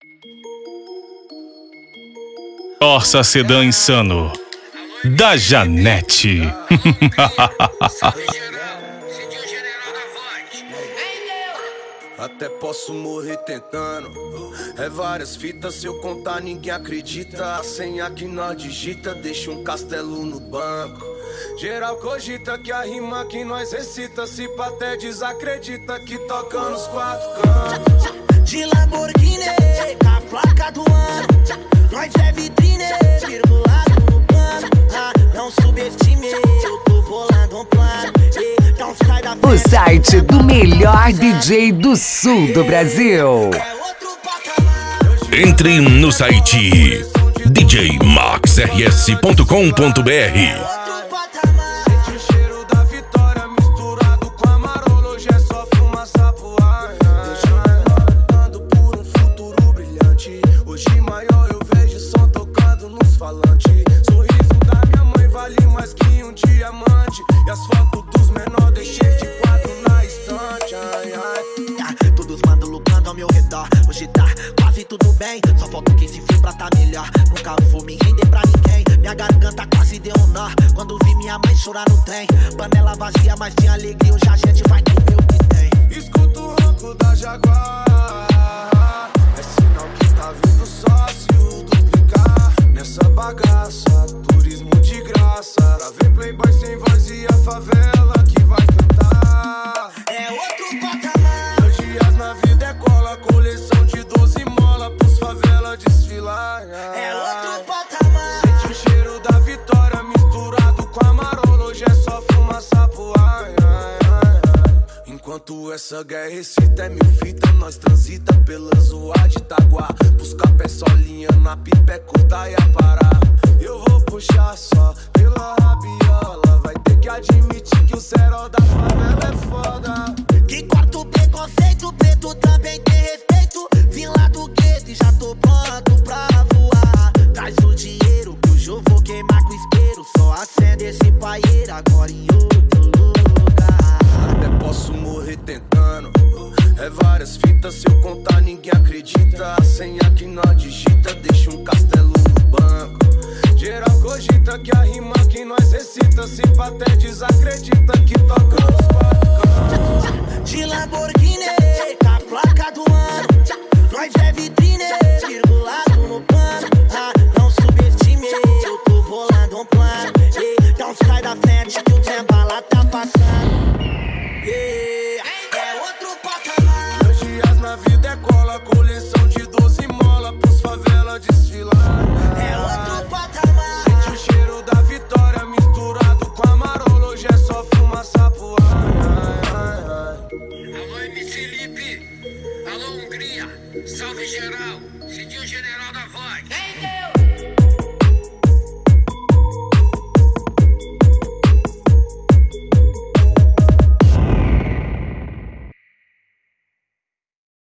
Corsa Sedã Insano, da Janete. Até posso morrer tentando. É várias fitas, se eu contar ninguém acredita. A senha que nós digita deixa um castelo no banco. Geral cogita que a rima que nós recita, se pá até desacredita que toca nos quatro cantos. De Lamborghini, com a placa do ano. Nós é vitrine, virgulado no plano. Não subestime, eu tô bolando um plano. Não sai da frente. O site do melhor DJ do sul do Brasil. Entre no site djmaxrs.com.br. Sorriso da minha mãe vale mais que um diamante. E as fotos dos menores deixei de quadro na estante. Ai, ai. Todos mandam lucrando ao meu redor. Hoje tá quase tudo bem, só falta quem se for pra tá melhor. Nunca vou me render pra ninguém. Minha garganta quase deu um nó quando vi minha mãe chorar no trem. Panela vazia, mas de alegria hoje a gente vai comer o que tem. Escuta o ronco da Jaguar, é sinal que tá vindo sócio duplicar. Nessa bagaça, turismo de graça. Pra ver playboy sem voz e a favela que vai cantar. É outro patamar. 2 dias na vida é cola, coleção de 12 mola pros favela desfilar. É outro patamar. Sente o cheiro da vitória misturado com a marola. Hoje é só fumaça pro ar. Enquanto essa guerra excita é mil fita, nós transita pela zoa de Itaguá. Buscar pé solinha na pipa é curta e a parar. Eu vou puxar só pela rabiola. Vai ter que admitir que o cerol da favela é foda. Que corta o preconceito, preto também tem respeito. Vim lá do gueto e já tô pronto pra voar. Traz o dinheiro que hoje eu vou queimar com isqueiro. Só acende esse paieiro agora em outro lugar. Até posso morrer tentando. É várias fitas, se eu contar ninguém acredita. A senha que nós digita deixa um castelo no banco. Geral cogita que a rima que nós recita, se pá até desacredita que toca nos quatro cantos. De Lamborghini, com a placa do ano. Nós é vitrine, virgulado no plano. Não subestime, eu tô bolando um plano. Não sai da frente que o tempo lá tá passando. É outro patamar. 2 dias na vida é cola, coleção de 12 mola pros favela desfilar. É outro patamar. Sente o cheiro da vitória misturado com a marola. Hoje é só fumaça pro ar. Alô, MC Lipe. Alô, Hungria. Salve geral. Cidinho General da Voz.